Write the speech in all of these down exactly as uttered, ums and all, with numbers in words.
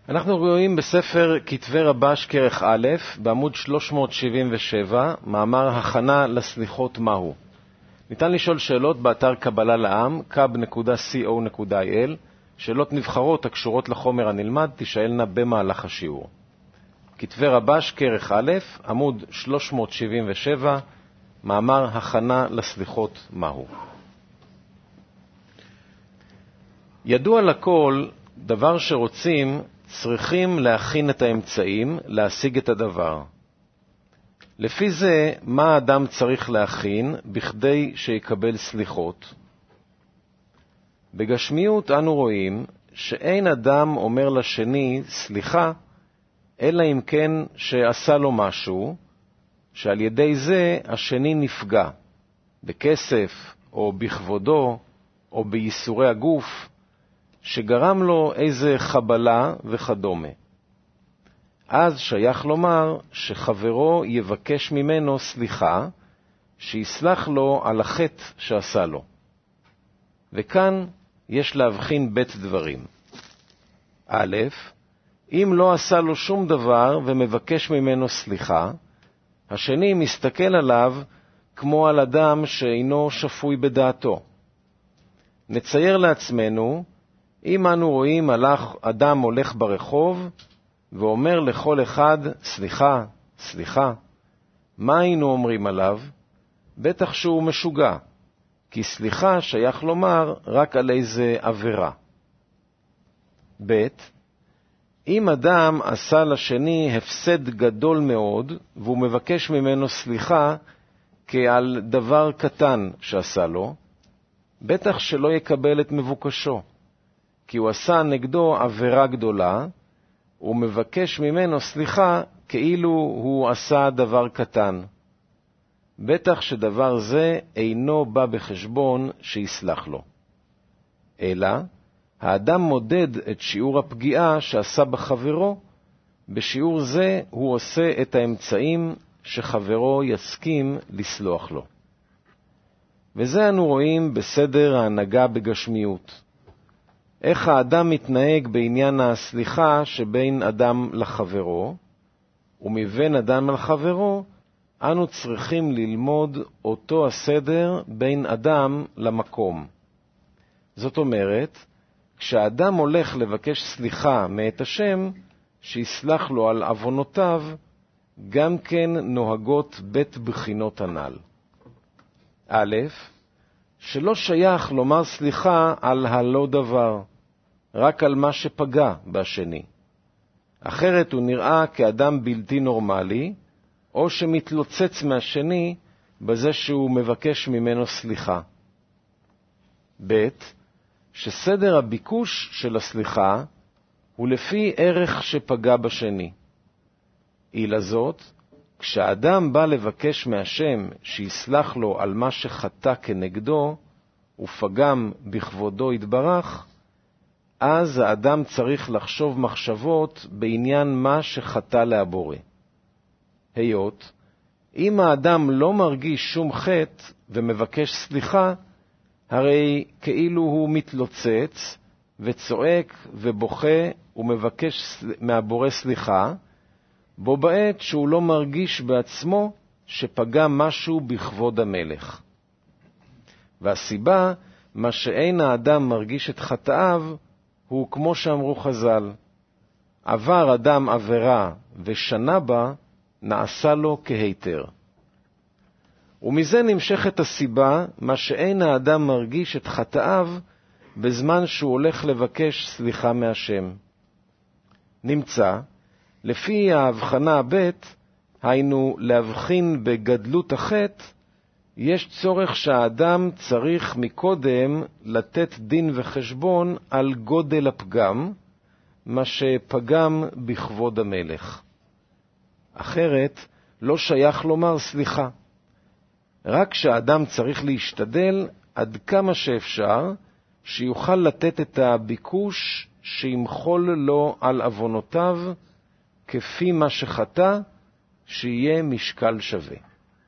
אנחנו רואים בספר כתבי רבש כרך א', בעמוד שלוש מאות שבעים ושבע, מאמר הכנה לסליחות מהו. ניתן לשאול שאלות באתר קבלה לעם, קאב נקודה סי או נקודה איי אל. שאלות נבחרות הקשורות לחומר הנלמד תשאלנה במהלך השיעור. כתבי רבש כרך א', עמוד שלוש מאות שבעים ושבע, מאמר הכנה לסליחות מהו. ידוע לכל, דבר שרוצים, צריכים להכין את האמצעים להשיג את הדבר. לפי זה, מה האדם צריך להכין בכדי שיקבל סליחות? בגשמיות אנו רואים שאין אדם אומר לשני סליחה, אלא אם כן שעשה לו משהו, שעל ידי זה השני נפגע, בכסף או בכבודו או בייסורי הגוף, שגרם לו איזה חבלה וכדומה. אז שייך לומר שחברו יבקש ממנו סליחה, שיסלח לו על החטא שעשה לו. וכאן יש להבחין בית דברים. א', אם לא עשה לו שום דבר ומבקש ממנו סליחה, השני מסתכל עליו כמו על אדם שאינו שפוי בדעתו. נצייר לעצמנו, אם אנו רואים הלך, אדם הולך ברחוב ואומר לכל אחד סליחה, סליחה, מה היינו אומרים עליו? בטח שהוא משוגע, כי סליחה שייך לומר רק על איזה עבירה. ב', אם אדם עשה לשני הפסד גדול מאוד והוא מבקש ממנו סליחה כעל דבר קטן שעשה לו, בטח שלא יקבל את מבוקשו, כי הוא עשה נגדו עבירה גדולה, הוא מבקש ממנו סליחה כאילו הוא עשה דבר קטן. בטח שדבר זה אינו בא בחשבון שיסלח לו. אלא, האדם מודד את שיעור הפגיעה שעשה בחברו, בשיעור זה הוא עושה את האמצעים שחברו יסכים לסלוח לו. וזה אנו רואים בסדר ההנהגה בגשמיות. איך האדם מתנהג בעניין הסליחה שבין אדם לחברו, ומבין אדם לחברו, אנו צריכים ללמוד אותו הסדר בין אדם למקום. זאת אומרת, כשאדם הולך לבקש סליחה מאת השם, שיסלח לו על עוונותיו, גם כן נוהגות בית בחינות הנ"ל. א', שלא שייך לומר סליחה על הלא דבר, רק על מה שפגע בשני. אחרת הוא נראה כאדם בלתי נורמלי, או שמתלוצץ מהשני בזה שהוא מבקש ממנו סליחה. ב', שסדר הביקוש של הסליחה הוא לפי ערך שפגע בשני. אילה זאת, כשאדם בא לבקש מהשם שיסלח לו על מה שחטא כנגדו ופגם בכבודו יתברך, אז האדם צריך לחשוב מחשבות בעניין מה שחטא להבורא. היות, אם האדם לא מרגיש שום חטא ומבקש סליחה, הרי כאילו הוא מתלוצץ וצועק ובוכה ומבקש מהבורא סליחה, בו בעת שהוא לא מרגיש בעצמו שפגע משהו בכבוד המלך. והסיבה, מה שאין האדם מרגיש את חטאיו, הוא כמו שאמרו חז"ל, עבר אדם עבירה ושנה בה, נעשה לו כהיתר. ומזה נמשכת הסיבה, מה שאין האדם מרגיש את חטאיו, בזמן שהוא הולך לבקש סליחה מהשם. נמצא, לפי ההבחנה הבית, היינו להבחין בגדלות החטא, יש צורך שהאדם צריך מקודם לתת דין וחשבון על גודל הפגם, מה שפגם בכבוד המלך. אחרת לא שייך לומר סליחה. רק שהאדם צריך להשתדל עד כמה שאפשר, שיוכל לתת את הביקוש שימחול לו על עוונותיו, כפי מה שחטא, שיהיה משקל שווה.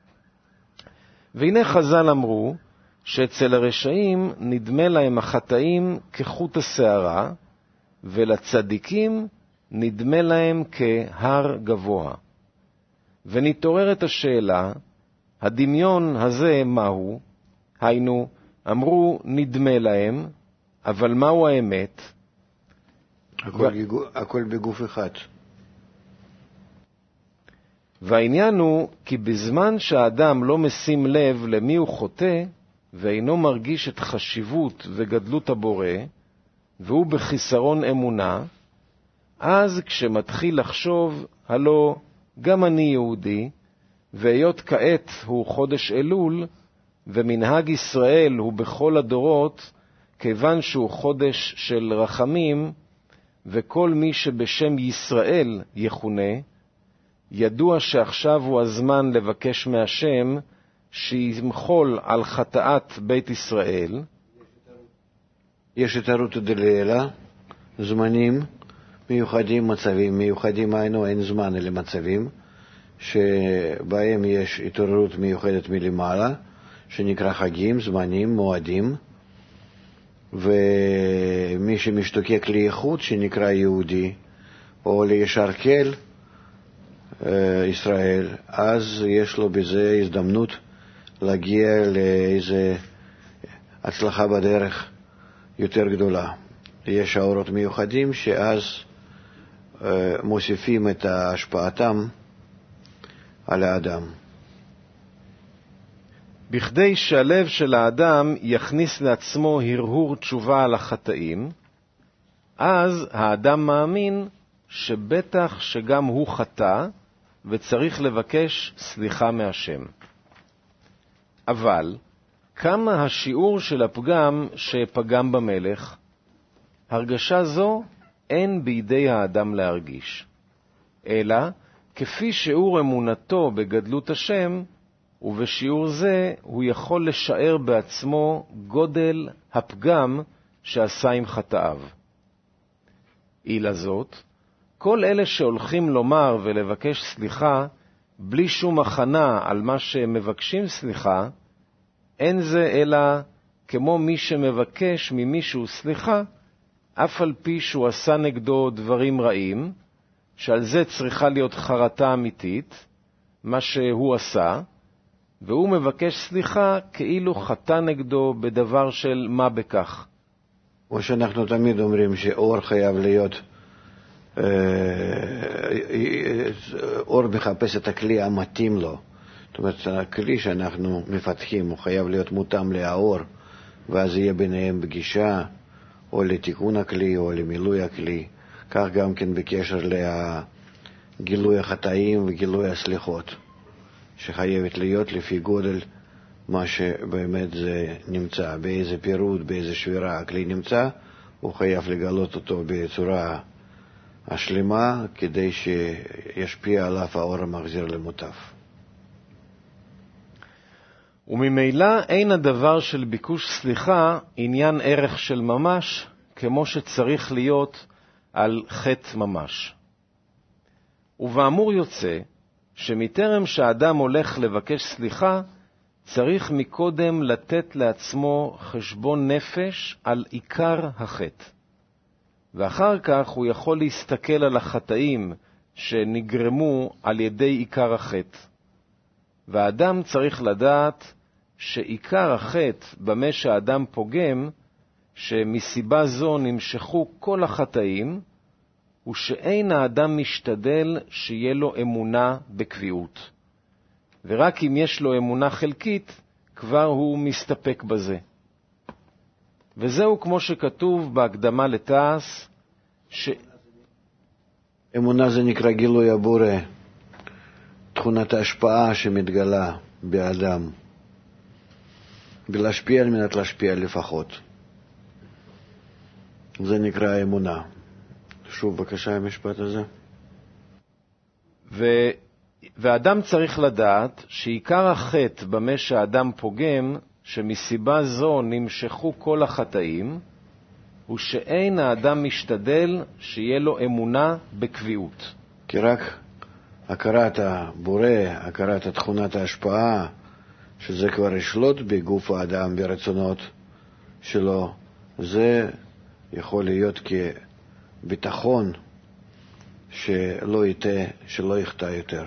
והנה חז"ל אמרו, שאצל הרשעים נדמה להם החטאים כחוט השערה, ולצדיקים נדמה להם כהר גבוה. ונתעוררת השאלה, הדמיון הזה מהו? היינו, אמרו נדמה להם, אבל מהו האמת? הכל, ו... בגוף, הכל בגוף אחד. והעניין הוא כי בזמן שהאדם לא משים לב למי הוא חוטא, ואינו מרגיש את חשיבות וגדלות הבורא, והוא בחיסרון אמונה, אז כשמתחיל לחשוב, הלא גם אני יהודי, והיות כעת הוא חודש אלול, ומנהג ישראל הוא בכל הדורות, כיוון שהוא חודש של רחמים, וכל מי שבשם ישראל יכונה, ידוע שעכשיו הוא הזמן לבקש מהשם שימחול על חטאת בית ישראל. יש התערותא דלעילא, זמנים מיוחדים, מצבים מיוחדים, היינו אין זמן אלה מצבים, שבהם יש התעוררות מיוחדת מלמעלה, שנקרא חגים, זמנים, מועדים, ומי שמשתוקק לייחוד שנקרא יהודי, או לישר כל ישראל, אז יש לו בזה הזדמנות להגיע לאיזו הצלחה בדרך יותר גדולה. יש האורות מיוחדים שאז מוסיפים את השפעתם על האדם. בכדי שהלב של האדם יכניס לעצמו הרהור תשובה על החטאים, אז האדם מאמין שבטח שגם הוא חטא וצריך לבקש סליחה מהשם. אבל כמה השיעור של הפגם שפגם במלך? הרגשה זו אין בידי האדם להרגיש, אלא כפי שיעור אמונתו בגדלות השם, ובשיעור זה הוא יכול לשער בעצמו גודל הפגם שעשה עם חטאיו. אילה זאת, כל אלה שהולכים לומר ולבקש סליחה, בלי שום הכנה על מה שהם מבקשים סליחה, אין זה אלא כמו מי שמבקש ממישהו סליחה, אף על פי שהוא עשה נגדו דברים רעים, שעל זה צריכה להיות חרטה אמיתית, מה שהוא עשה, והוא מבקש סליחה כאילו חטא נגדו בדבר של מה בכך. או שאנחנו תמיד אומרים שאור חייב להיות, אור מחפש את הכלי המתאים לו. זאת אומרת, הכלי שאנחנו מפתחים הוא חייב להיות מותאם לאור, ואז יהיה ביניהם פגישה, או לתיקון הכלי או למילוי הכלי. כך גם כן בקשר לגילוי החטאים וגילוי הסליחות, שחייבת להיות לפי גודל מה שבאמת זה נמצא, באיזה פירוד, באיזה שבירה הכלי נמצא, הוא חייב לגלות אותו בצורה השלמה, כדי שישפיע עליו האור המחזיר למוטף. וממילא אין הדבר של ביקוש סליחה עניין ערך של ממש, כמו שצריך להיות על חטא ממש. ובאמור יוצא שמטרם שהאדם הולך לבקש סליחה, צריך מקודם לתת לעצמו חשבון נפש על עיקר החטא. ואחר כך הוא יכול להסתכל על החטאים שנגרמו על ידי עיקר החטא. והאדם צריך לדעת שעיקר החטא במה שהאדם פוגם, שמסיבה זו נמשכו כל החטאים, הוא שאין האדם משתדל שיהיה לו אמונה בקביעות. ורק אם יש לו אמונה חלקית, כבר הוא מסתפק בזה. וזהו כמו שכתוב בהקדמה לתעש, ש... אמונה זה נקרא גילוי הבורא, תכונת ההשפעה שמתגלה באדם, בלהשפיע על מנת להשפיע לפחות. זה נקרא אמונה. שוב בבקשה המשפט הזה. ו... ואדם צריך לדעת שעיקר החטא במה שהאדם פוגם, שמסיבה זו נמשכו כל החטאים, הוא שאין האדם משתדל שיהיה לו אמונה בקביעות. כי רק הכרת הבורא, הכרת תכונת ההשפעה, שזה כבר ישלוט בגוף האדם ברצונות שלו, זה יכול להיות כביטחון שלא יטעה, שלא יחטא יותר.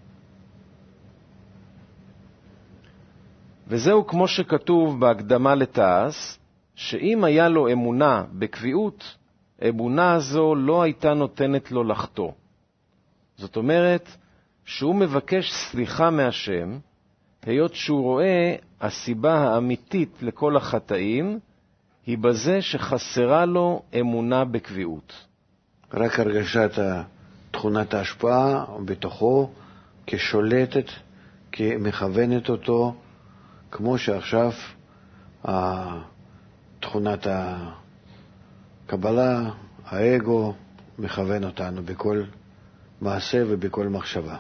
וזהו כמו שכתוב בהקדמה לתעש, שאם היה לו אמונה בקביעות, אמונה הזו לא הייתה נותנת לו לחטוא. זאת אומרת, שהוא מבקש סליחה מהשם, היות שהוא רואה הסיבה האמיתית לכל החטאים, היא בזה שחסרה לו אמונה בקביעות. רק הרגשת תכונת ההשפעה בתוכו כשולטת, כמכוונת אותו, כמו שעכשיו תכונת הקבלה, האגו, מכוון אותנו בכל מעשה ובכל מחשבה.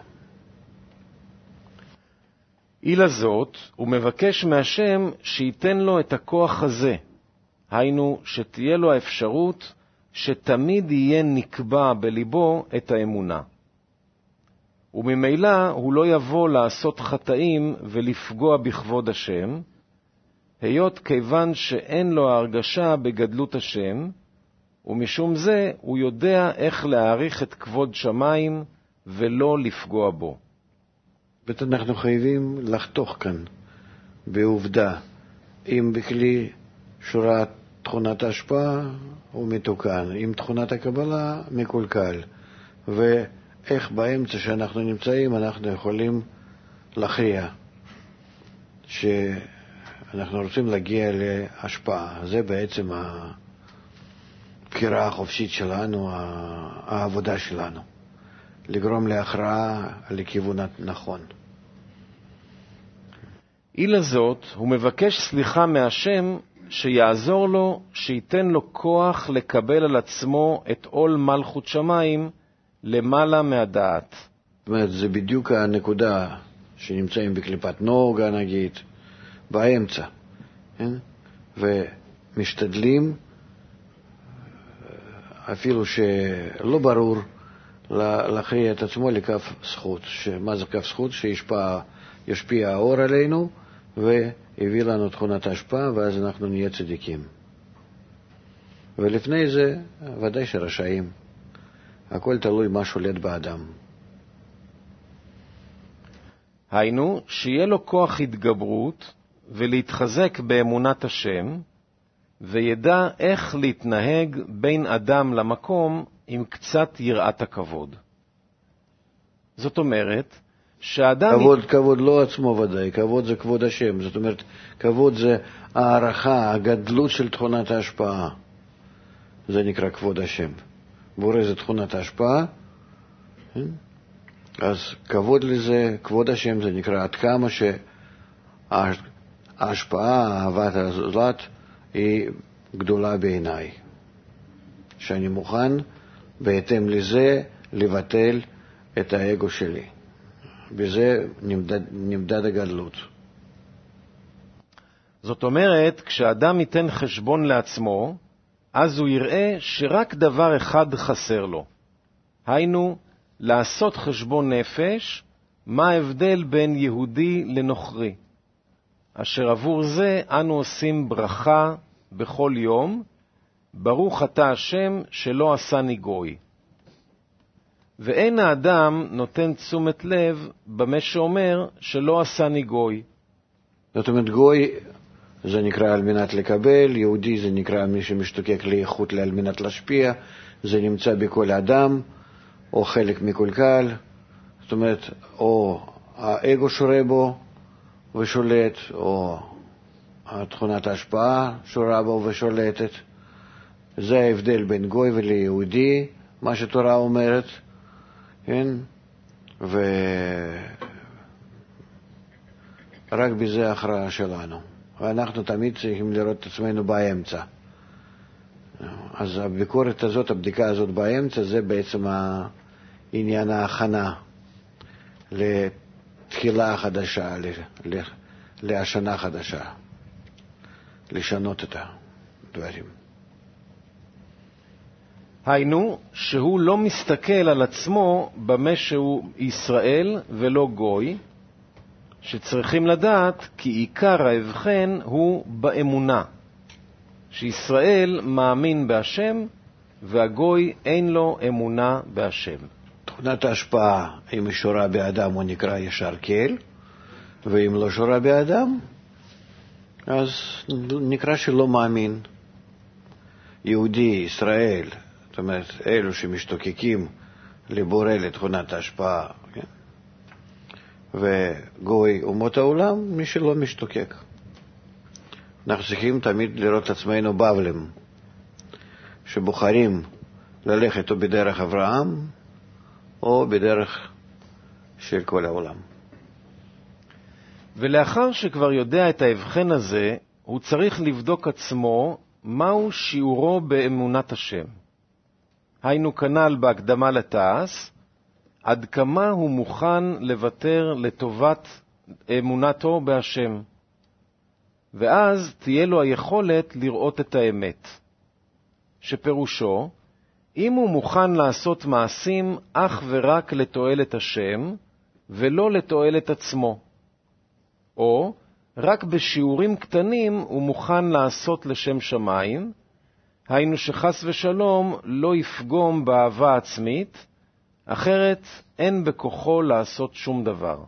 אילה זאת, הוא מבקש מהשם שייתן לו את הכוח הזה, היינו שתהיה לו האפשרות שתמיד יהיה נקבע בליבו את האמונה. וממילא הוא לא יבוא לעשות חטאים ולפגוע בכבוד השם, היות כיוון שאין לו ההרגשה בגדלות השם, ומשום זה הוא יודע איך להעריך את כבוד שמיים ולא לפגוע בו. בית אנחנו חייבים לחתוך כאן בעובדה, אם בכלי שורת תכונת ההשפעה הוא מתוקן, אם תכונת הקבלה מקולקל, ואיך באמצע שאנחנו נמצאים אנחנו יכולים להכריע שאנחנו רוצים להגיע להשפעה. זה בעצם הבחירה החופשית שלנו, העבודה שלנו, לגרום להכרעה לכיוון נכון. אילה זאת, הוא מבקש סליחה מהשם שיעזור לו, שייתן לו כוח לקבל על עצמו את עול מלכות שמיים למעלה מהדעת. זאת אומרת, זה בדיוק הנקודה שנמצאים בקליפת נוגה, נגיד, באמצע. כן? ומשתדלים, אפילו שלא ברור, להכריע את עצמו לכף זכות. מה זה כף זכות? שישפיע ישפיע האור עלינו והביא לנו תכונת ההשפעה, ואז אנחנו נהיה צדיקים. ולפני זה ודאי שרשעים. הכל תלוי מה שולט באדם. היינו שיהיה לו כוח התגברות ולהתחזק באמונת השם, וידע איך להתנהג בין אדם למקום עם קצת יראת הכבוד. זאת אומרת, שהאדם... כבוד, כבוד לא עצמו ודאי, כבוד זה כבוד השם. זאת אומרת, כבוד זה הערכה, הגדלות של תכונת ההשפעה. זה נקרא כבוד השם. בורא זה תכונת ההשפעה, אז כבוד לזה, כבוד השם, זה נקרא עד כמה שההשפעה, אהבת הזולת, היא גדולה בעיניי. שאני מוכן בהתאם לזה לבטל את האגו שלי. בזה נמדד, נמדד הגדלות. זאת אומרת, כשאדם ייתן חשבון לעצמו, אז הוא יראה שרק דבר אחד חסר לו. היינו, לעשות חשבון נפש, מה ההבדל בין יהודי לנוכרי, אשר עבור זה אנו עושים ברכה בכל יום, ברוך אתה השם שלא עשני גוי. ואין האדם נותן תשומת לב במה שאומר שלא עשני גוי. זאת אומרת, גוי זה נקרא על מנת לקבל, יהודי זה נקרא מי שמשתוקק לאיכות על מנת להשפיע, זה נמצא בכל אדם, או חלק מקולקל, זאת אומרת, או האגו שורה בו ושולט, או תכונת ההשפעה שורה בו ושולטת. זה ההבדל בין גוי וליהודי, מה שתורה אומרת, כן? ורק בזה ההכרעה שלנו. ואנחנו תמיד צריכים לראות את עצמנו באמצע. אז הביקורת הזאת, הבדיקה הזאת באמצע, זה בעצם העניין ההכנה לתחילה חדשה, להשנה חדשה, לשנות את הדברים. היינו, שהוא לא מסתכל על עצמו במה שהוא ישראל ולא גוי, שצריכים לדעת כי עיקר ההבחן הוא באמונה, שישראל מאמין בהשם והגוי אין לו אמונה בהשם. תכונת ההשפעה, אם היא שורה באדם, הוא נקרא ישר קל, ואם לא שורה באדם, אז נקרא שלא מאמין. יהודי, ישראל, זאת אומרת, אלו שמשתוקקים לבורא לתכונת ההשפעה, כן? וגוי אומות העולם, מי שלא משתוקק. אנחנו צריכים תמיד לראות את עצמנו בבלים, שבוחרים ללכת או בדרך אברהם, או בדרך של כל העולם. ולאחר שכבר יודע את ההבחן הזה, הוא צריך לבדוק עצמו מהו שיעורו באמונת השם. היינו כנ"ל בהקדמה לתעש, עד כמה הוא מוכן לוותר לטובת אמונתו בהשם. ואז תהיה לו היכולת לראות את האמת. שפירושו, אם הוא מוכן לעשות מעשים אך ורק לתועלת השם, ולא לתועלת עצמו. או רק בשיעורים קטנים הוא מוכן לעשות לשם שמיים, היינו שחס ושלום לא יפגום באהבה עצמית, אחרת אין בכוחו לעשות שום דבר.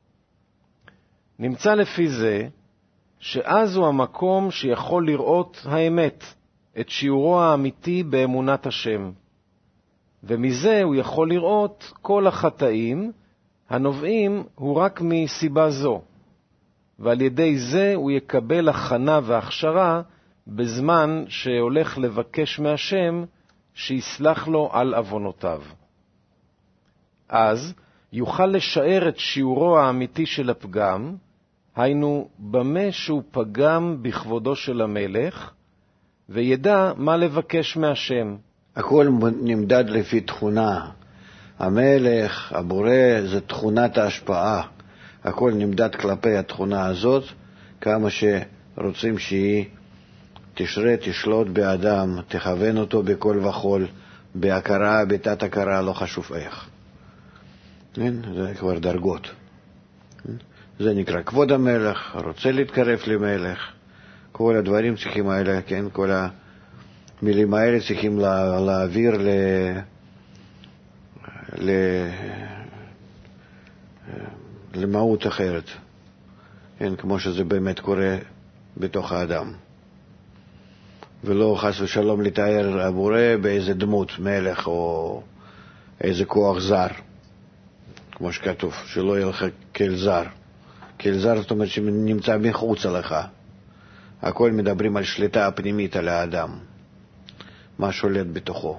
נמצא לפי זה שאז הוא המקום שיכול לראות האמת, את שיעורו האמיתי באמונת השם. ומזה הוא יכול לראות כל החטאים הנובעים הוא רק מסיבה זו. ועל ידי זה הוא יקבל הכנה והכשרה בזמן שהולך לבקש מהשם שיסלח לו על עוונותיו. אז יוכל לשער את שיעורו האמיתי של הפגם, היינו במה שהוא פגם בכבודו של המלך, וידע מה לבקש מהשם. הכל נמדד לפי תכונה. המלך, הבורא, זה תכונת ההשפעה. הכל נמדד כלפי התכונה הזאת, כמה שרוצים שהיא תשרה, תשלוט באדם, תכוון אותו בכל וכל, בהכרה, בתת הכרה, לא חשוב איך. זה כבר דרגות. זה נקרא כבוד המלך, רוצה להתקרב למלך. כל הדברים צריכים האלה, כן? כל המילים האלה צריכים לה, להעביר ל... ל... למהות אחרת, כן? כמו שזה באמת קורה בתוך האדם. ולא חס ושלום לתאר הבורא באיזה דמות, מלך או איזה כוח זר, כמו שכתוב, שלא יהיה לך כל זר. כל זר זאת אומרת שנמצא מחוץ לך. הכל מדברים על שליטה הפנימית על האדם, מה שולט בתוכו.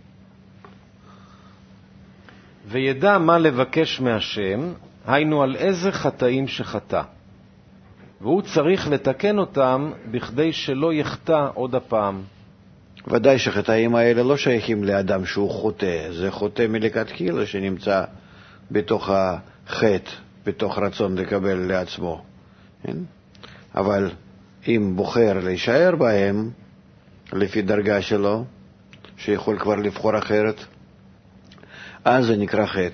וידע מה לבקש מהשם, היינו על איזה חטאים שחטא. והוא צריך לתקן אותם בכדי שלא יחטא עוד הפעם. ודאי שחטאים האלה לא שייכים לאדם שהוא חוטא, זה חוטא מלכתחילה שנמצא בתוך החטא, בתוך רצון לקבל לעצמו. כן? אבל אם בוחר להישאר בהם, לפי דרגה שלו, שיכול כבר לבחור אחרת, אז זה נקרא חטא.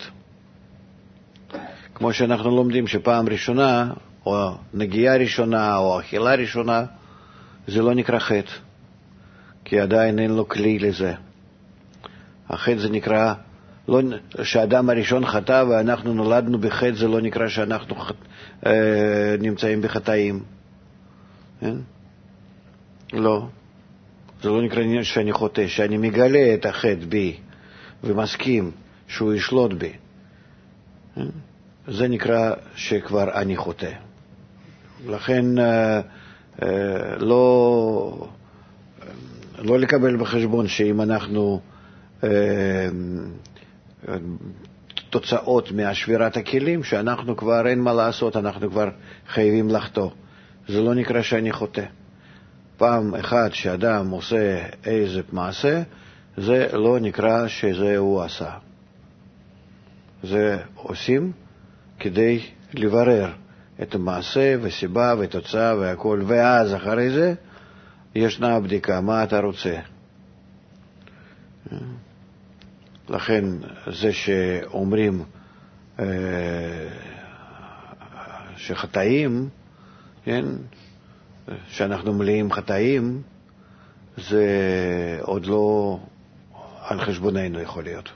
כמו שאנחנו לומדים שפעם ראשונה, או נגיעה ראשונה, או אכילה ראשונה, זה לא נקרא חטא, כי עדיין אין לו כלי לזה. החטא זה נקרא, לא, שהאדם הראשון חטא ואנחנו נולדנו בחטא, זה לא נקרא שאנחנו חט, אה, נמצאים בחטאים. כן? לא. זה לא נקרא עניין שאני חוטא, שאני מגלה את החטא בי ומסכים שהוא ישלוט בי. כן? זה נקרא שכבר אני חוטא. לכן אה, אה, לא, לא לקבל בחשבון שאם אנחנו אה, תוצאות מהשבירת הכלים, שאנחנו כבר אין מה לעשות, אנחנו כבר חייבים לחטוא. זה לא נקרא שאני חוטא. פעם אחת שאדם עושה איזה מעשה, זה לא נקרא שזה הוא עשה. זה עושים כדי לברר את המעשה וסיבה ותוצאה והכל, ואז אחרי זה ישנה הבדיקה, מה אתה רוצה. לכן זה שאומרים אה, שחטאים, כן, שאנחנו מלאים חטאים, זה עוד לא על חשבוננו יכול להיות.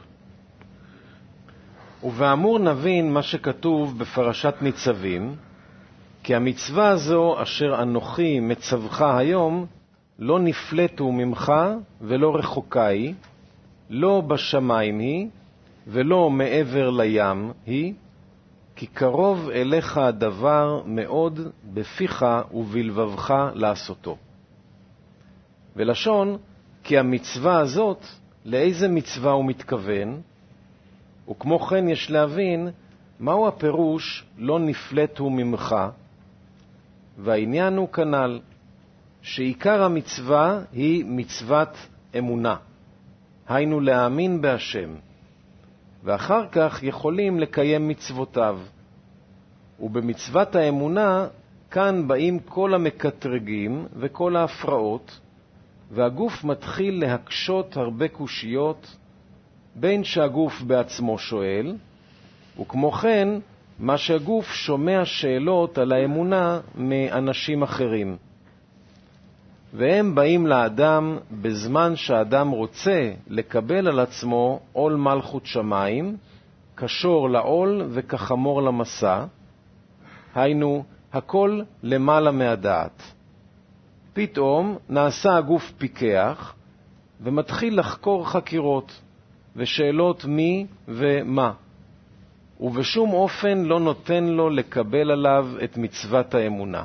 ובאמור נבין מה שכתוב בפרשת ניצבים, כי המצווה הזו אשר אנוכי מצווך היום לא נפלטו ממך ולא רחוקה היא, לא בשמיים היא ולא מעבר לים היא, כי קרוב אליך הדבר מאוד בפיך ובלבבך לעשותו. ולשון, כי המצווה הזאת, לאיזה מצווה הוא מתכוון, וכמו כן יש להבין מהו הפירוש לא נפלטו ממך, והעניין הוא כנל, שעיקר המצווה היא מצוות אמונה, היינו להאמין בהשם, ואחר כך יכולים לקיים מצוותיו. ובמצוות האמונה כאן באים כל המקטרגים וכל ההפרעות, והגוף מתחיל להקשות הרבה קושיות, בין שהגוף בעצמו שואל, וכמו כן מה שהגוף שומע שאלות על האמונה מאנשים אחרים. והם באים לאדם בזמן שהאדם רוצה לקבל על עצמו עול מלכות שמיים, קשור לעול וכחמור למסע, היינו הכל למעלה מהדעת. פתאום נעשה הגוף פיקח ומתחיל לחקור חקירות ושאלות מי ומה, ובשום אופן לא נותן לו לקבל עליו את מצוות האמונה.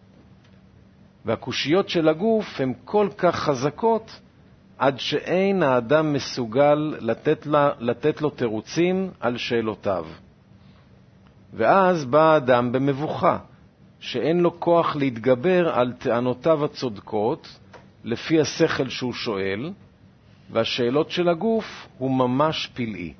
והקושיות של הגוף הן כל כך חזקות עד שאין האדם מסוגל לתת, לה, לתת לו תירוצים על שאלותיו. ואז בא האדם במבוכה, שאין לו כוח להתגבר על טענותיו הצודקות לפי השכל שהוא שואל, והשאלות של הגוף הוא ממש פלאי.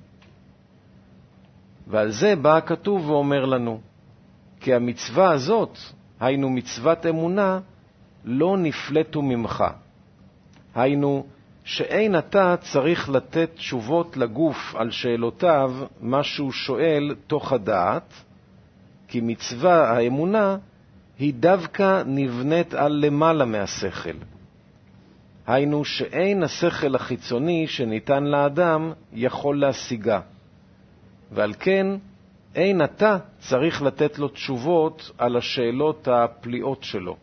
ועל זה בא הכתוב ואומר לנו, כי המצווה הזאת, היינו מצוות אמונה, לא נפלטו ממך. היינו שאין אתה צריך לתת תשובות לגוף על שאלותיו מה שהוא שואל תוך הדעת, כי מצווה האמונה היא דווקא נבנית על למעלה מהשכל. היינו שאין השכל החיצוני שניתן לאדם יכול להשיגה, ועל כן אין אתה צריך לתת לו תשובות על השאלות הפליאות שלו.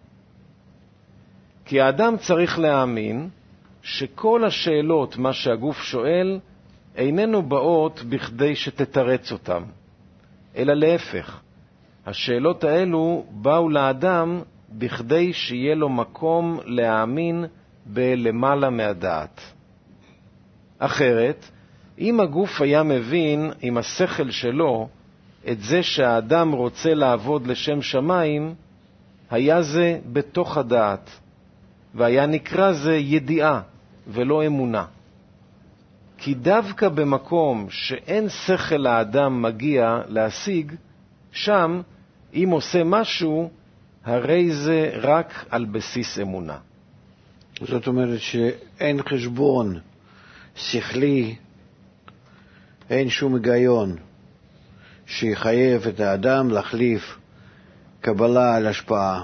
כי האדם צריך להאמין שכל השאלות מה שהגוף שואל איננו באות בכדי שתתרץ אותם, אלא להפך, השאלות האלו באו לאדם בכדי שיהיה לו מקום להאמין בלמעלה מהדעת. אחרת, אם הגוף היה מבין עם השכל שלו את זה שהאדם רוצה לעבוד לשם שמיים, היה זה בתוך הדעת, והיה נקרא זה ידיעה ולא אמונה. כי דווקא במקום שאין שכל האדם מגיע להשיג, שם אם עושה משהו, הרי זה רק על בסיס אמונה. זאת אומרת שאין חשבון שכלי, אין שום היגיון שיחייב את האדם להחליף קבלה על השפעה.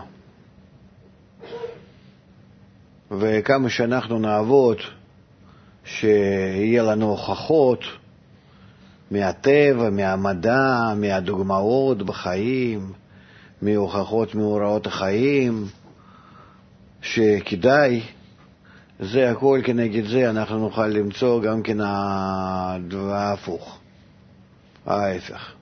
וכמה שאנחנו נעבוד שיהיה לנו הוכחות מהטבע, מהמדע, מהדוגמאות בחיים, מהוכחות מאורעות החיים, שכדאי, זה הכל כנגד זה, אנחנו נוכל למצוא גם כן הדבר ההפוך, ההפך.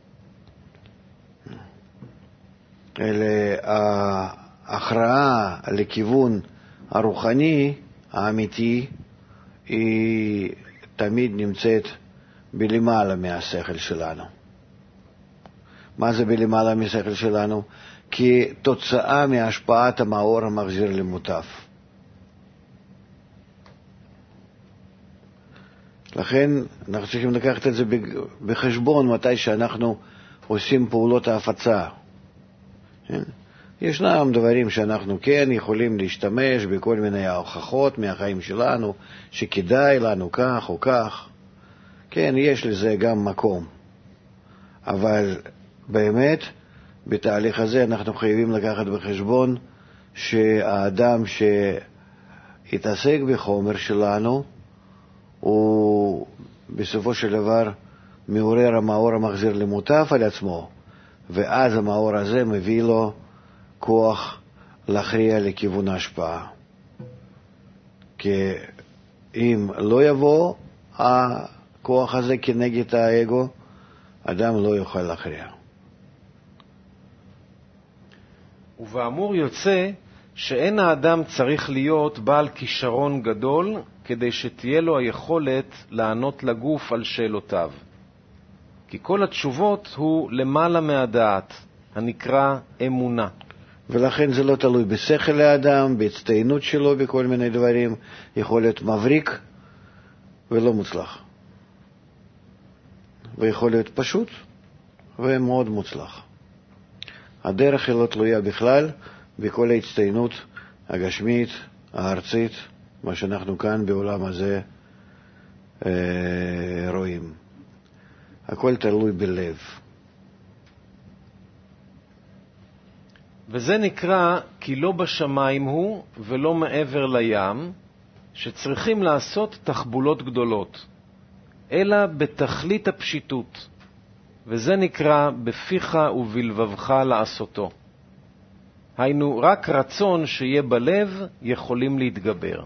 אלה ההכרעה לכיוון הרוחני האמיתי היא תמיד נמצאת בלמעלה מהשכל שלנו. מה זה בלמעלה מהשכל שלנו? כי תוצאה מהשפעת המאור המחזיר למוטף. לכן אנחנו צריכים לקחת את זה בחשבון מתי שאנחנו עושים פעולות ההפצה. ישנם דברים שאנחנו כן יכולים להשתמש בכל מיני ההוכחות מהחיים שלנו, שכדאי לנו כך או כך. כן, יש לזה גם מקום. אבל באמת, בתהליך הזה אנחנו חייבים לקחת בחשבון שהאדם שהתעסק בחומר שלנו, הוא בסופו של דבר מעורר המאור המחזיר למוטב על עצמו, ואז המאור הזה מביא לו כוח להכריע לכיוון ההשפעה. כי אם לא יבוא הכוח הזה כנגד האגו, אדם לא יוכל להכריע. ובאמור יוצא שאין האדם צריך להיות בעל כישרון גדול כדי שתהיה לו היכולת לענות לגוף על שאלותיו. כי כל התשובות הוא למעלה מהדעת, הנקרא אמונה. ולכן זה לא תלוי בשכל האדם, בהצטיינות שלו, בכל מיני דברים. יכול להיות מבריק ולא מוצלח. ויכול להיות פשוט ומאוד מוצלח. הדרך היא לא תלויה בכלל בכל ההצטיינות הגשמית, הארצית, מה שאנחנו כאן בעולם הזה אה, רואים. הכל תלוי בלב. וזה נקרא כי לא בשמיים הוא ולא מעבר לים, שצריכים לעשות תחבולות גדולות, אלא בתכלית הפשיטות, וזה נקרא בפיך ובלבבך לעשותו. היינו, רק רצון שיהיה בלב יכולים להתגבר.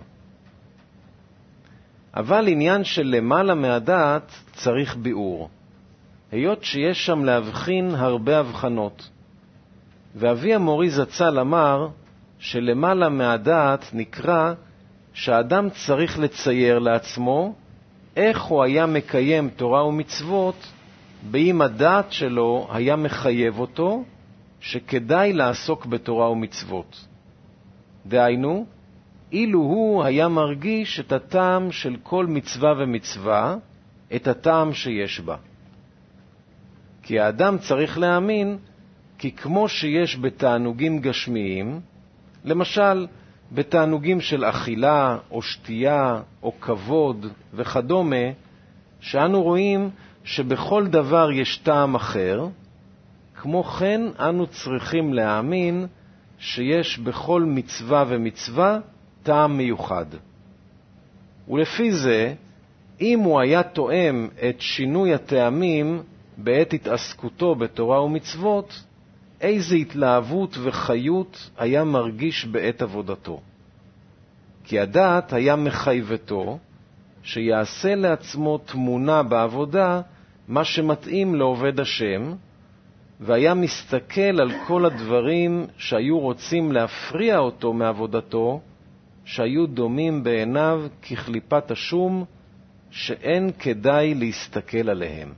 אבל עניין של למעלה מהדעת צריך ביאור, היות שיש שם להבחין הרבה הבחנות. ואבי המורי זצ"ל אמר שלמעלה מהדעת נקרא שהאדם צריך לצייר לעצמו איך הוא היה מקיים תורה ומצוות, באם הדעת שלו היה מחייב אותו שכדאי לעסוק בתורה ומצוות. דהיינו, אילו הוא היה מרגיש את הטעם של כל מצווה ומצווה, את הטעם שיש בה. כי האדם צריך להאמין כי כמו שיש בתענוגים גשמיים, למשל בתענוגים של אכילה או שתייה או כבוד וכדומה, שאנו רואים שבכל דבר יש טעם אחר, כמו כן אנו צריכים להאמין שיש בכל מצווה ומצווה טעם מיוחד. ולפי זה, אם הוא היה תואם את שינוי הטעמים בעת התעסקותו בתורה ומצוות, איזו התלהבות וחיות היה מרגיש בעת עבודתו. כי הדעת היה מחייבתו שיעשה לעצמו תמונה בעבודה מה שמתאים לעובד השם, והיה מסתכל על כל הדברים שהיו רוצים להפריע אותו מעבודתו, שהיו דומים בעיניו ככליפת השום, שאין כדאי להסתכל עליהם.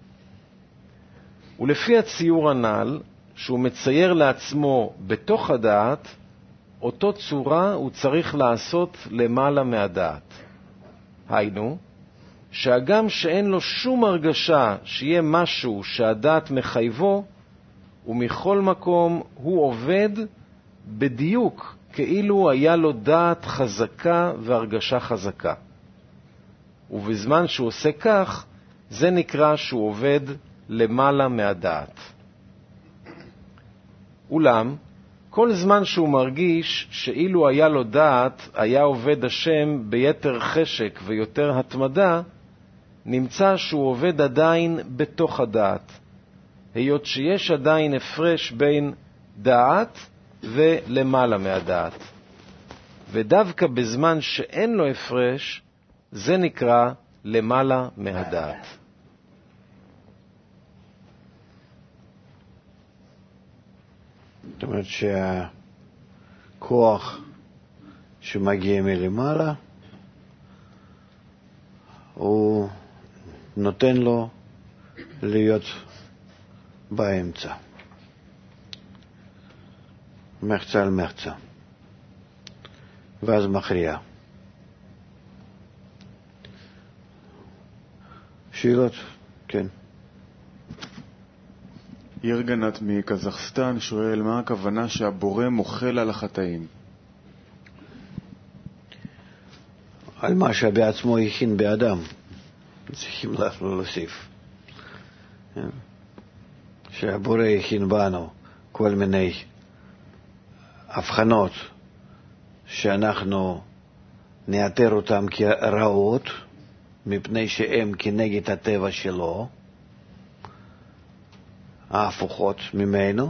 ולפי הציור הנ"ל, שהוא מצייר לעצמו בתוך הדעת, אותו צורה הוא צריך לעשות למעלה מהדעת. היינו, שהגם שאין לו שום הרגשה שיהיה משהו שהדעת מחייבו, ומכל מקום הוא עובד בדיוק כאילו היה לו דעת חזקה והרגשה חזקה. ובזמן שהוא עושה כך, זה נקרא שהוא עובד למעלה מהדעת. אולם, כל זמן שהוא מרגיש שאילו היה לו דעת, היה עובד השם ביתר חשק ויותר התמדה, נמצא שהוא עובד עדיין בתוך הדעת, היות שיש עדיין הפרש בין דעת ולמעלה מהדעת. ודווקא בזמן שאין לו הפרש, זה נקרא למעלה מהדעת. זאת אומרת שהכוח שמגיע מלמעלה, הוא נותן לו להיות באמצע. מחצה על מחצה. ואז מכריע. שאלות? כן. ירגנת מקזחסטן שואל מה הכוונה שהבורא מוחל על החטאים. על מה שבעצמו הכין באדם. צריכים להוסיף. שהבורא הכין בנו כל מיני הבחנות שאנחנו נאתר אותם כרעות, מפני שהם כנגד הטבע שלו, ההפוכות ממנו,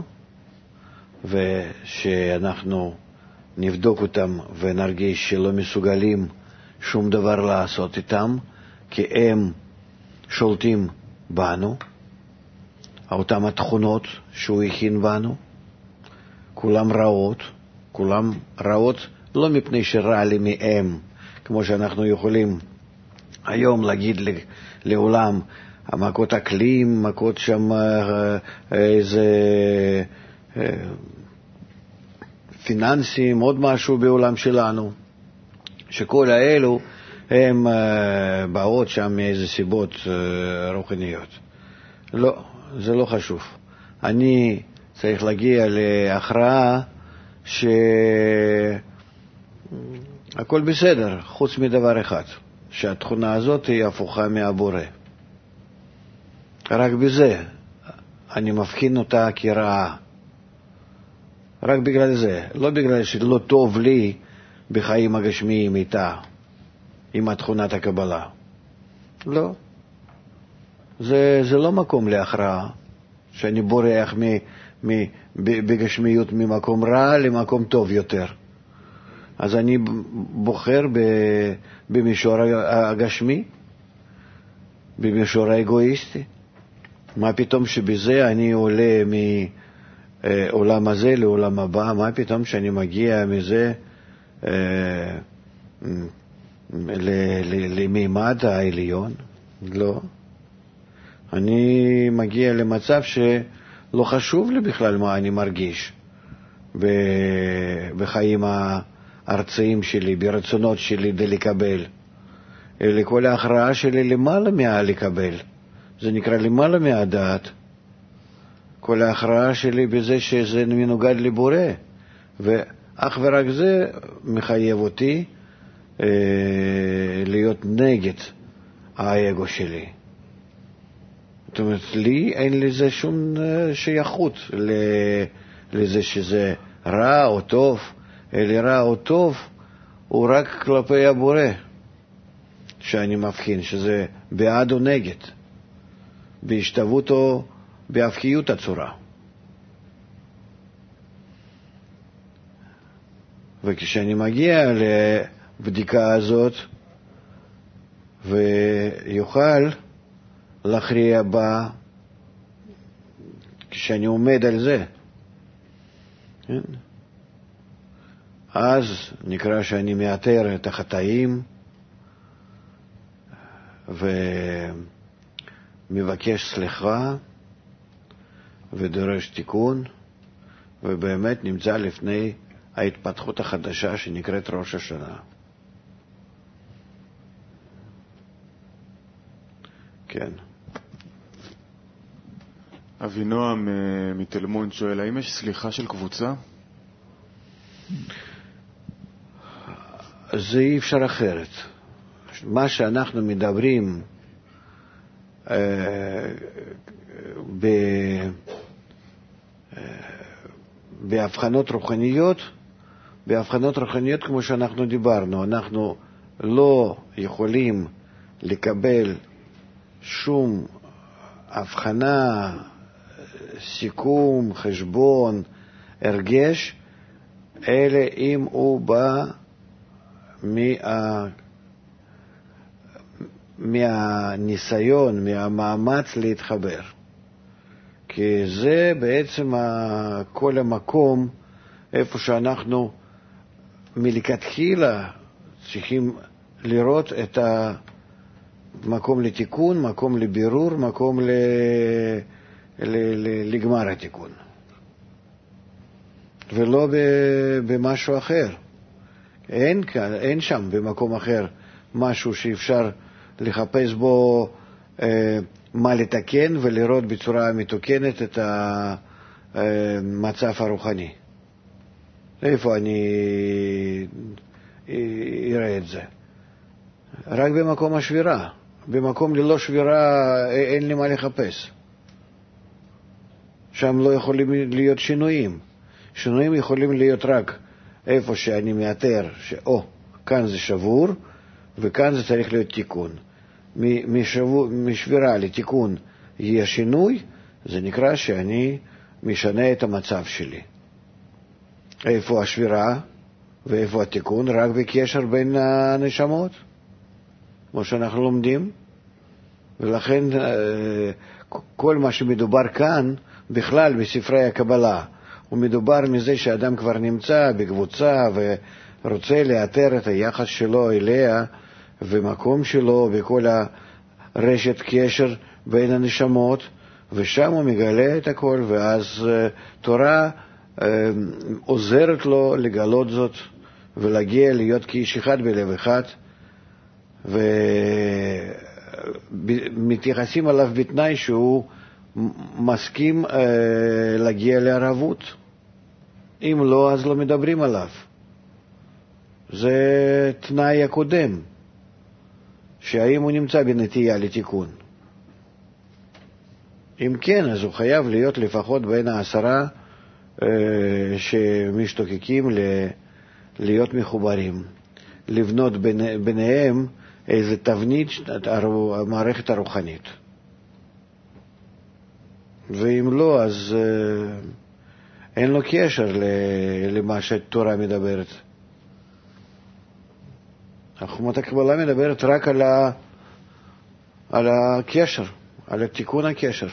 ושאנחנו נבדוק אותם ונרגיש שלא מסוגלים שום דבר לעשות איתם, כי הם שולטים בנו, אותם התכונות שהוא הכין בנו, כולם רעות, כולם רעות לא מפני שרע לי מהם, כמו שאנחנו יכולים היום להגיד לעולם, מכות אקלים, מכות שם איזה פיננסים, עוד משהו בעולם שלנו, שכל האלו הם באות שם מאיזה סיבות רוחניות. לא, זה לא חשוב. אני צריך להגיע להכרעה שהכל בסדר, חוץ מדבר אחד, שהתכונה הזאת היא הפוכה מהבורא. רק בזה אני מבחין אותה כרעה. רק בגלל זה, לא בגלל שלא טוב לי בחיים הגשמיים איתה, עם תכונת הקבלה. לא. זה, זה לא מקום להכרעה, שאני בורח מ, מ, בגשמיות ממקום רע למקום טוב יותר. אז אני בוחר ב, במישור הגשמי, במישור האגואיסטי. מה פתאום שבזה אני עולה מעולם הזה לעולם הבא? מה פתאום שאני מגיע מזה אה, למימד העליון? לא. אני מגיע למצב שלא חשוב לי בכלל מה אני מרגיש בחיים הארציים שלי, ברצונות שלי די לקבל. אלא כל ההכרעה שלי למעלה מהלקבל. זה נקרא למעלה מהדעת. כל ההכרעה שלי בזה שזה מנוגד לבורא. ואך ורק זה מחייב אותי אה, להיות נגד האגו שלי. זאת אומרת, לי אין לזה שום שייכות לזה שזה רע או טוב. אלא רע או טוב הוא רק כלפי הבורא, שאני מבחין שזה בעד או נגד, בהשתוות או בהפכיות הצורה. וכשאני מגיע לבדיקה הזאת ויוכל להכריע בה, כשאני עומד על זה, כן? אז נקרא שאני מאתר את החטאים ומבקש סליחה ודורש תיקון, ובאמת נמצא לפני ההתפתחות החדשה שנקראת ראש השנה. כן. אבינועם מתלמון שואל, האם יש סליחה של קבוצה? זה אי אפשר אחרת. מה שאנחנו מדברים אה, ב, אה, בהבחנות רוחניות, בהבחנות רוחניות כמו שאנחנו דיברנו, אנחנו לא יכולים לקבל שום הבחנה, סיכום, חשבון, הרגש, אלא אם הוא בא מה, מהניסיון, מהמאמץ להתחבר. כי זה בעצם כל המקום איפה שאנחנו מלכתחילה צריכים לראות את המקום לתיקון, מקום לבירור, מקום ל... ל... ל... לגמר התיקון. ולא במשהו אחר. אין, אין שם במקום אחר משהו שאפשר לחפש בו אה, מה לתקן ולראות בצורה מתוקנת את המצב הרוחני. איפה אני אראה את זה? רק במקום השבירה. במקום ללא שבירה אין לי מה לחפש. שם לא יכולים להיות שינויים. שינויים יכולים להיות רק איפה שאני מאתר שאו, כאן זה שבור וכאן זה צריך להיות תיקון. משבירה לתיקון יהיה שינוי, זה נקרא שאני משנה את המצב שלי. איפה השבירה ואיפה התיקון? רק בקשר בין הנשמות, כמו שאנחנו לומדים. ולכן כל מה שמדובר כאן, בכלל בספרי הקבלה, הוא מדובר מזה שאדם כבר נמצא בקבוצה ורוצה לאתר את היחס שלו אליה ומקום שלו בכל הרשת קשר בין הנשמות, ושם הוא מגלה את הכל, ואז תורה עוזרת לו לגלות זאת ולהגיע להיות כאיש אחד בלב אחד, ומתייחסים עליו בתנאי שהוא מסכים להגיע לערבות. אם לא, אז לא מדברים עליו. זה תנאי הקודם, שהאם הוא נמצא בנטייה לתיקון. אם כן, אז הוא חייב להיות לפחות בין העשרה שמשתוקקים להיות מחוברים, לבנות ביניהם איזה תבנית המערכת הרוחנית. ואם לא, אז אין לו קשר למה שהתורה מדברת. חוכמת הקבלה מדברת רק על ה על הקשר, על תיקון הקשר.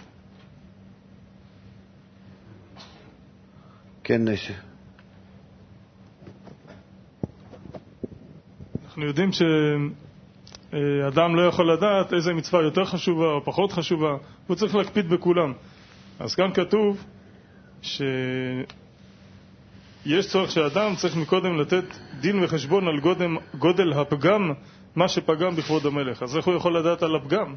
כן, נסי. אנחנו יודעים שאדם לא יכול לדעת איזה מצווה יותר חשובה או פחות חשובה, הוא צריך להקפיד בכולם. אז כאן כתוב שיש צורך שאדם צריך מקודם לתת דין וחשבון על גודל, גודל הפגם, מה שפגם בכבוד המלך. אז איך הוא יכול לדעת על הפגם?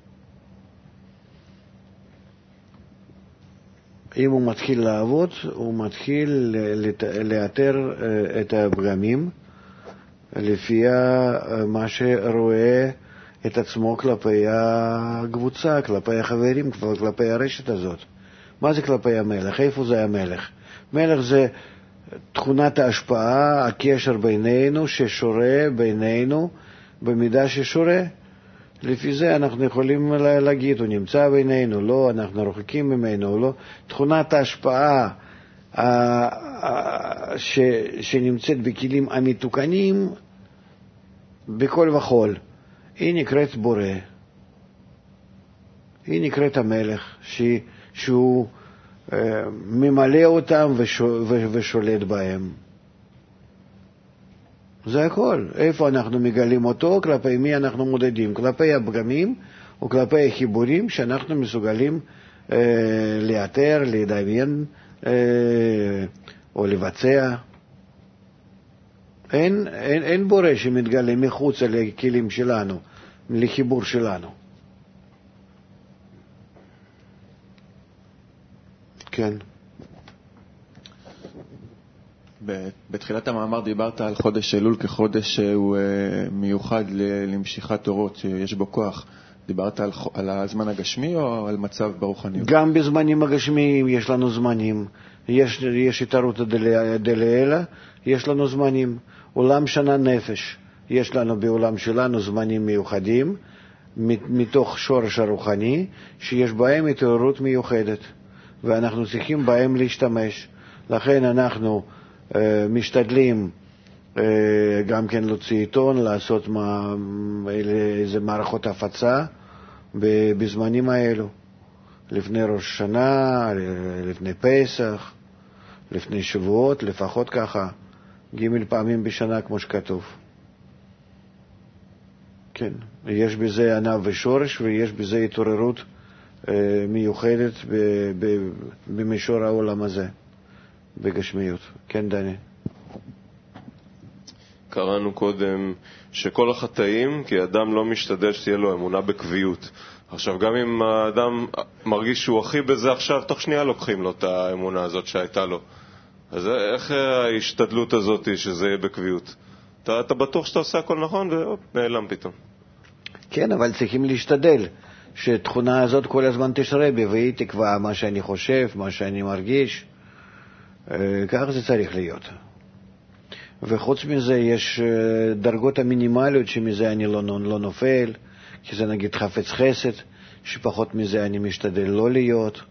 אם הוא מתחיל לעבוד, הוא מתחיל לאתר את הפגמים לפי מה שרואה את עצמו כלפי הקבוצה, כלפי החברים, כלפי הרשת הזאת. מה זה כלפי המלך? איפה זה המלך? מלך זה תכונת ההשפעה, הקשר בינינו, ששורה בינינו במידה ששורה. לפי זה אנחנו יכולים להגיד, הוא נמצא בינינו, לא, אנחנו רחוקים ממנו, לא. תכונת ההשפעה ש, שנמצאת בכלים המתוקנים בכל וכל, היא נקראת בורא. היא נקראת המלך, ש, שהוא ממלא אותם ושולט בהם. זה הכל. איפה אנחנו מגלים אותו, כלפי מי אנחנו מודדים, כלפי הפגמים או כלפי החיבורים שאנחנו מסוגלים אה, לאתר, לדמיין אה, או לבצע. אין, אין, אין בורא שמתגלה מחוץ לכלים שלנו, לחיבור שלנו. כן. בתחילת המאמר דיברת על חודש אלול כחודש שהוא מיוחד למשיכת אורות, שיש בו כוח. דיברת על, על הזמן הגשמי או על מצב ברוחניות? גם בזמנים הגשמיים יש לנו זמנים. יש, יש התערות דלעילה, יש לנו זמנים. עולם שנה נפש. יש לנו בעולם שלנו זמנים מיוחדים, מתוך שורש הרוחני, שיש בהם התערות מיוחדת. ואנחנו צריכים בהם להשתמש. לכן אנחנו משתדלים גם כן להוציא עיתון, לעשות איזה מערכות הפצה בזמנים האלו, לפני ראש שנה, לפני פסח, לפני שבועות, לפחות ככה, ג' פעמים בשנה כמו שכתוב. כן, יש בזה ענב ושורש, ויש בזה התעוררות מיוחדת במישור העולם הזה. בגשמיות. כן, דני. קראנו קודם שכל החטאים, כי אדם לא משתדל שתהיה לו אמונה בקביעות. עכשיו, גם אם האדם מרגיש שהוא הכי בזה עכשיו, תוך שנייה לוקחים לו את האמונה הזאת שהייתה לו. אז איך ההשתדלות הזאת שזה יהיה בקביעות? אתה, אתה בטוח שאתה עושה הכל נכון, והופ, נעלם פתאום. כן, אבל צריכים להשתדל שתכונה הזאת כל הזמן תשרה בי, והיא תקבע מה שאני חושב, מה שאני מרגיש. כך זה צריך להיות. וחוץ מזה יש דרגות המינימליות שמזה אני לא, לא נופל, כי זה נגיד חפץ חסד, שפחות מזה אני משתדל לא להיות,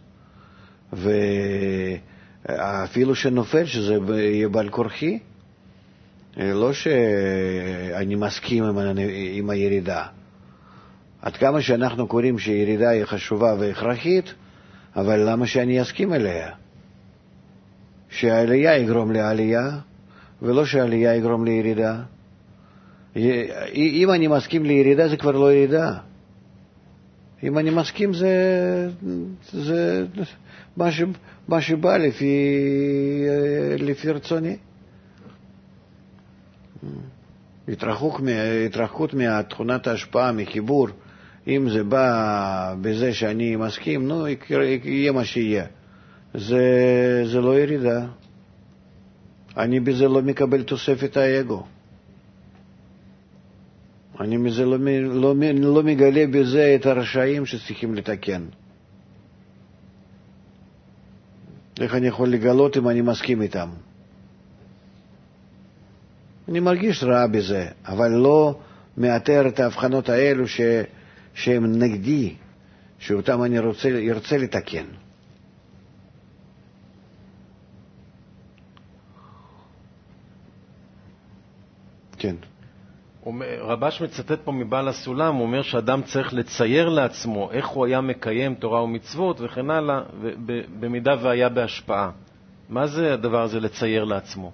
ואפילו שנופל שזה יהיה בעל כורחי, לא שאני מסכים עם, עם הירידה. עד כמה שאנחנו קוראים שירידה היא חשובה והכרחית, אבל למה שאני אסכים אליה? שהעלייה יגרום לעלייה, ולא שהעלייה יגרום לירידה. אם אני מסכים לירידה זה כבר לא ירידה. אם אני מסכים זה, זה מה, ש, מה שבא לפי, לפי רצוני. התרחוק, התרחקות מהתכונת ההשפעה, מחיבור, אם זה בא בזה שאני מסכים, נו, יהיה מה שיהיה. זה, זה לא ירידה. אני בזה לא מקבל תוספת האגו. אני בזה לא, לא, לא מגלה בזה את הרשעים שצריכים לתקן. איך אני יכול לגלות אם אני מסכים איתם? אני מרגיש רע בזה, אבל לא מאתר את ההבחנות האלו ש, שהם נגדי, שאותם אני רוצה, ירצה לתקן. כן. רבש מצטט פה מבעל הסולם, הוא אומר שאדם צריך לצייר לעצמו איך הוא היה מקיים תורה ומצוות וכן הלאה, במידה והיה בהשפעה. מה זה הדבר הזה לצייר לעצמו?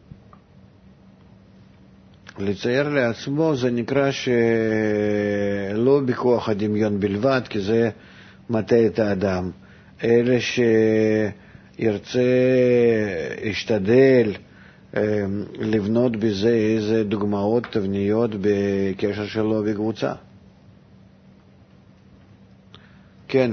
לצייר לעצמו זה נקרא שלא בכוח הדמיון בלבד, כי זה מטה את האדם, אלא שירצה, ישתדל לבנות בזה איזה דוגמאות תבניות בקשר שלו בקבוצה. כן.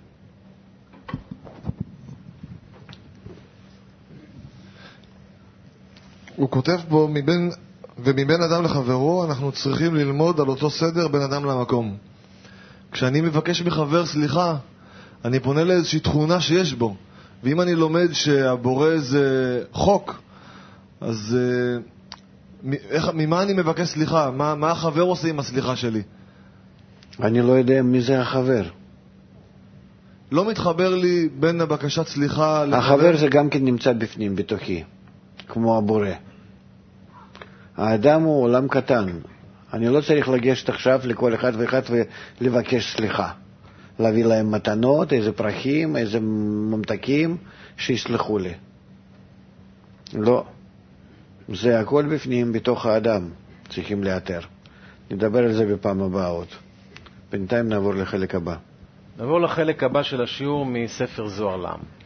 הוא כותב פה, מבין, ומבין אדם לחברו אנחנו צריכים ללמוד על אותו סדר בין אדם למקום. כשאני מבקש מחבר סליחה, אני פונה לאיזושהי תכונה שיש בו, ואם אני לומד שהבורא זה חוק, אז איך, ממה אני מבקש סליחה? מה, מה החבר עושה עם הסליחה שלי? אני לא יודע מי זה החבר. לא מתחבר לי בין הבקשת סליחה לחבר. החבר זה גם כן נמצא בפנים, בתוכי, כמו הבורא. האדם הוא עולם קטן. אני לא צריך לגשת עכשיו לכל אחד ואחד ולבקש סליחה. להביא להם מתנות, איזה פרחים, איזה ממתקים, שיסלחו לי. לא. זה הכל בפנים, בתוך האדם. צריכים לאתר. נדבר על זה בפעם הבאה עוד. בינתיים נעבור לחלק הבא. נעבור לחלק הבא של השיעור מספר זוהר לעם.